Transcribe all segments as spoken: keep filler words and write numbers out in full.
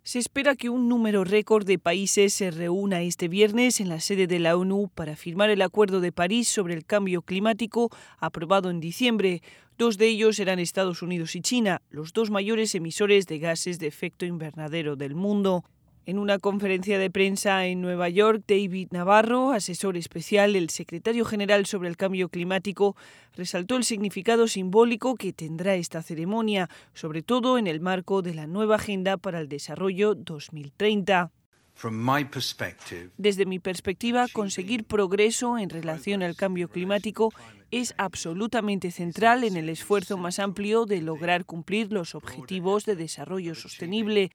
Se espera que un número récord de países se reúna este viernes en la sede de la ONU para firmar el Acuerdo de París sobre el cambio climático aprobado en diciembre. Dos de ellos serán Estados Unidos y China, los dos mayores emisores de gases de efecto invernadero del mundo. En una conferencia de prensa en Nueva York, David Nabarro, asesor especial del secretario general sobre el cambio climático, resaltó el significado simbólico que tendrá esta ceremonia, sobre todo en el marco de la nueva Agenda para el Desarrollo dos mil treinta. Desde mi perspectiva, conseguir progreso en relación al cambio climático es absolutamente central en el esfuerzo más amplio de lograr cumplir los objetivos de desarrollo sostenible.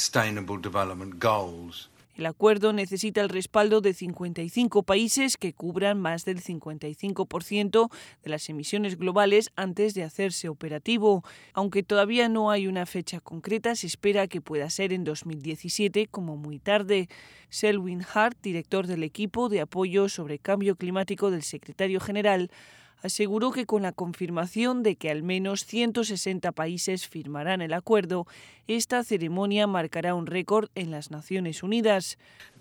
El acuerdo necesita el respaldo de cincuenta y cinco países que cubran más del cincuenta y cinco por ciento de las emisiones globales antes de hacerse operativo. Aunque todavía no hay una fecha concreta, se espera que pueda ser en dos mil diecisiete como muy tarde. Selwyn Hart, director del equipo de apoyo sobre cambio climático del secretario general, aseguró que con la confirmación de que al menos ciento sesenta países firmarán el acuerdo, esta ceremonia marcará un récord en las Naciones Unidas.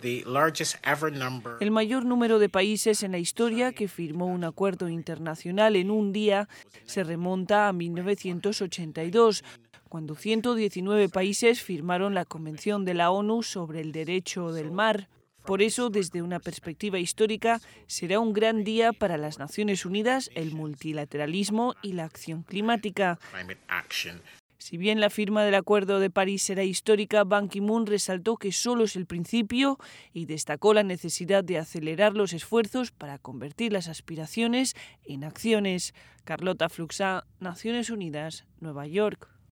El mayor número de países en la historia que firmó un acuerdo internacional en un día se remonta a mil novecientos ochenta y dos, cuando ciento diecinueve países firmaron la Convención de la ONU sobre el Derecho del Mar. Por eso, desde una perspectiva histórica, será un gran día para las Naciones Unidas, el multilateralismo y la acción climática. Si bien la firma del Acuerdo de París será histórica, Ban Ki-moon resaltó que solo es el principio y destacó la necesidad de acelerar los esfuerzos para convertir las aspiraciones en acciones. Carlota Fluxá, Naciones Unidas, Nueva York.